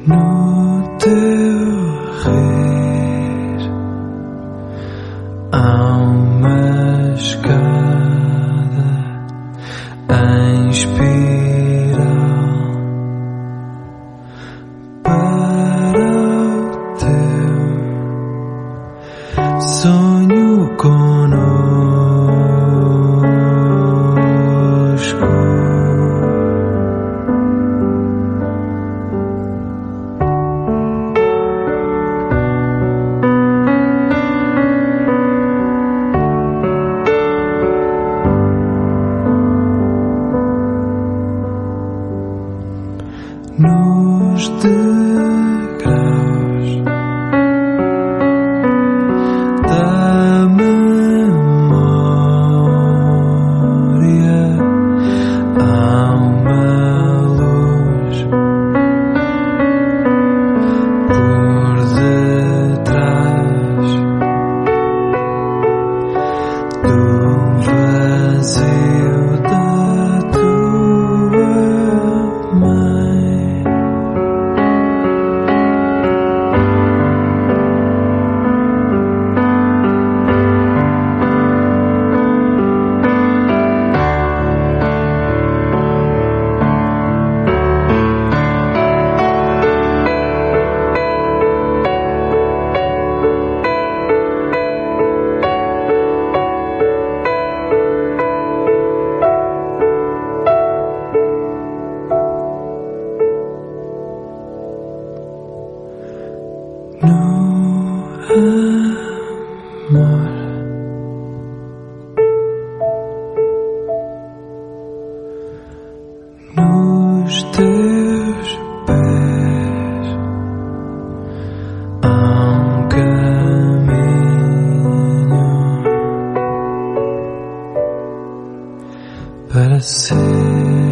No teu rir há uma escada em espiral para o teu sonho conosco. Nos degraus da memória há uma luz por detrás do vazio da tua mãe. No amor, nos teus pés há um caminho para ser.